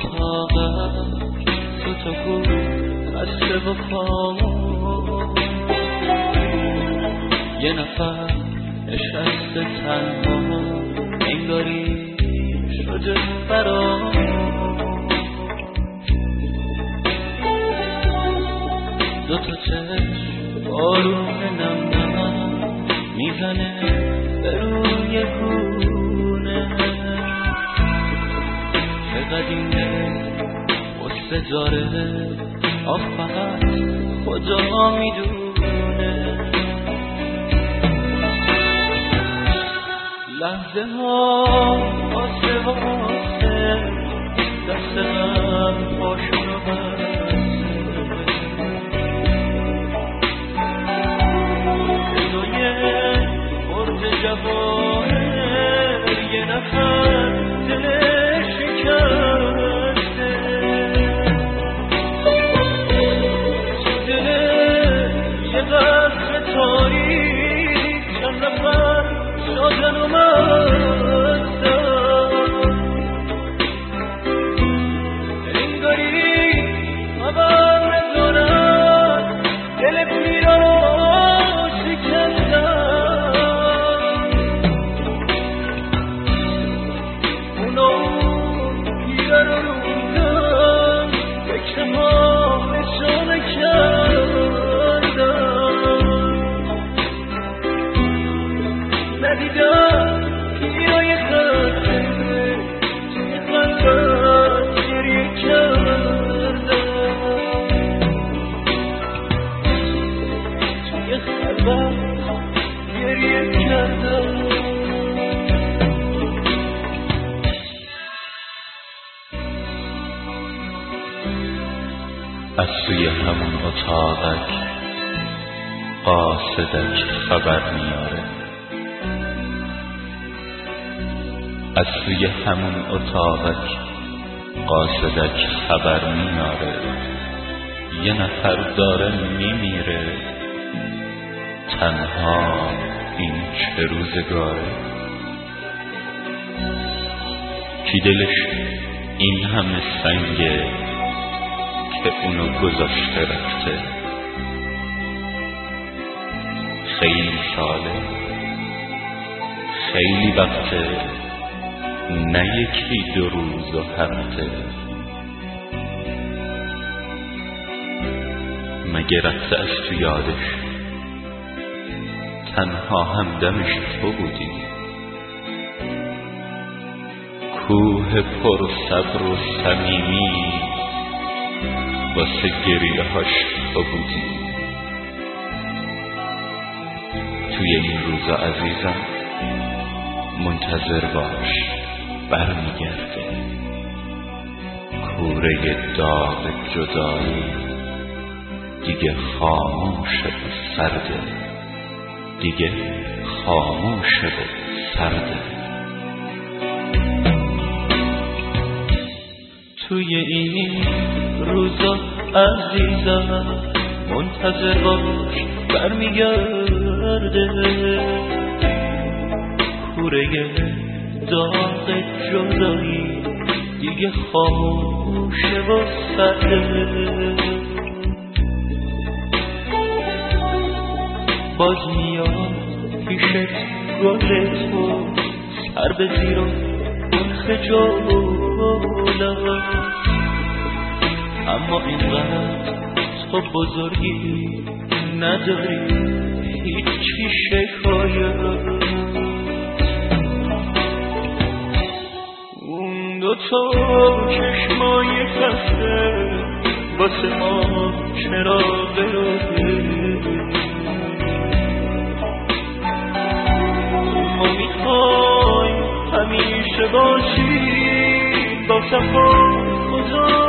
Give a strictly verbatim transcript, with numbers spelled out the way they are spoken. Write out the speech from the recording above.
اتاقم تو تا گل خسته و خاموش یه نفر نشسته تنها انگاری شده فراموش دو تا چشم بارون نم نم میزنه به روی گونه چقدر این قصه داره آخ فقط خدا میدونه لحظه ها واسه واسه دست من پاشونو بسته صدای برد جواهر یه نفر دلش شکسته تو دل یه قصر تاریک چند نفر شادن و مستم انگاری خبر ندارم دل بیرا شکندم اونو پیره رو روندم فکر ما نشانه کردم ندیدم پیرای خسته توی قلبت گریه کردم توی قلبت گریه کردم از سوی همون اتاقک قاصدک خبر میاره از سوی همون اتاقک قاصدک خبر میاره یه نفر داره میمیره تنها این چه روزگاره کی دلش این همه سنگه که اونو گذاشته رفته خیلی ساله خیلی وقته نه یکی دو روز و هفته مگه رفته از تو یادش تنها همدمش تو بودی کوه پر صبر و صمیمی واسه گریه هاش تو بودی توی این روزا عزیزم منتظر باش برمیگرده کوره داغ جدایی دیگه خاموشه و سرده دیگه خاموشه و سرده توی این روزا عزیزم منتظر باش برمیگرده کوره داغ جدایی دیگه خاموشه و سرده باز میاد پیشت گل تو سر به زیر و اون خجالت اما اینقدر تو بزرگی نداری هیچی شکایت اون دوتا چشمای خسته واسه ما چرا بروده ما میخوایم همیشه باشی با صفا خدا